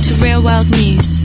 to Real World News.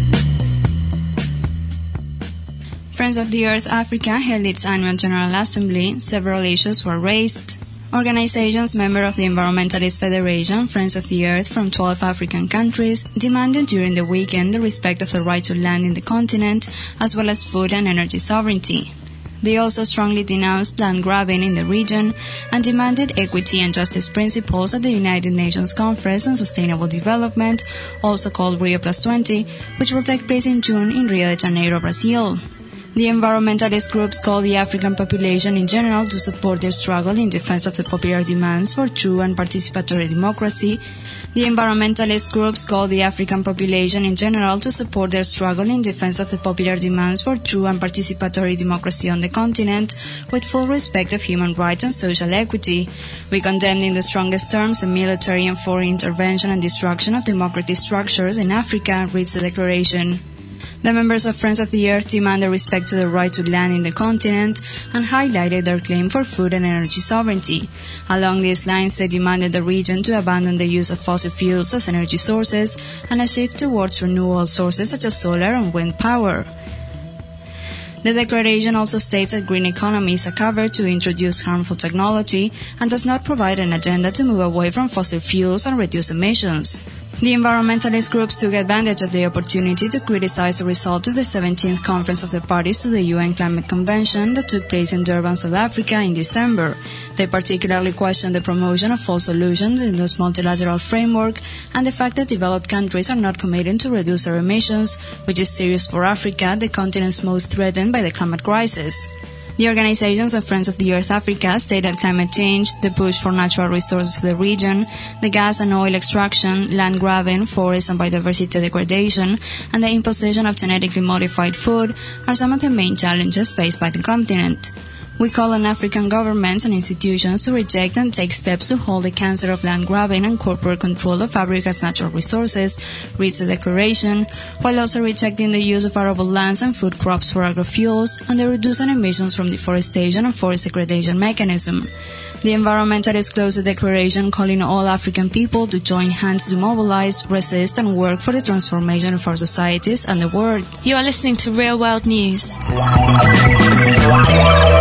Friends of the Earth Africa held its annual General Assembly. Several issues were raised. Organizations member of the Environmentalist Federation, Friends of the Earth from 12 African countries, demanded during the weekend the respect of the right to land in the continent, as well as food and energy sovereignty. They also strongly denounced land grabbing in the region and demanded equity and justice principles at the United Nations Conference on Sustainable Development, also called Rio +20, which will take place in June in Rio de Janeiro, Brazil. The environmentalist groups call the African population in general to support their struggle in defense of the popular demands for true and participatory democracy. The environmentalist groups call the African population in general to support their struggle in defense of the popular demands for true and participatory democracy on the continent, with full respect of human rights and social equity. We condemned in the strongest terms the military and foreign intervention and destruction of democratic structures in Africa, reads the declaration. The members of Friends of the Earth demand the respect to the right to land in the continent and highlighted their claim for food and energy sovereignty. Along these lines, they demanded the region to abandon the use of fossil fuels as energy sources and a shift towards renewable sources such as solar and wind power. The declaration also states that green economy is a cover to introduce harmful technology and does not provide an agenda to move away from fossil fuels and reduce emissions. The environmentalist groups took advantage of the opportunity to criticize the result of the 17th Conference of the Parties to the UN Climate Convention that took place in Durban, South Africa in December. They particularly questioned the promotion of false solutions in this multilateral framework and the fact that developed countries are not committing to reduce their emissions, which is serious for Africa, the continent's most threatened by the climate crisis. The organizations of Friends of the Earth Africa state that climate change, the push for natural resources of the region, the gas and oil extraction, land grabbing, forest and biodiversity degradation, and the imposition of genetically modified food are some of the main challenges faced by the continent. We call on African governments and institutions to reject and take steps to halt the cancer of land grabbing and corporate control of Africa's natural resources, reads the declaration, while also rejecting the use of arable lands and food crops for agrofuels and the reducing emissions from deforestation and forest degradation mechanism. The environmentalists closed the declaration calling all African people to join hands to mobilize, resist and work for the transformation of our societies and the world. You are listening to Real World News.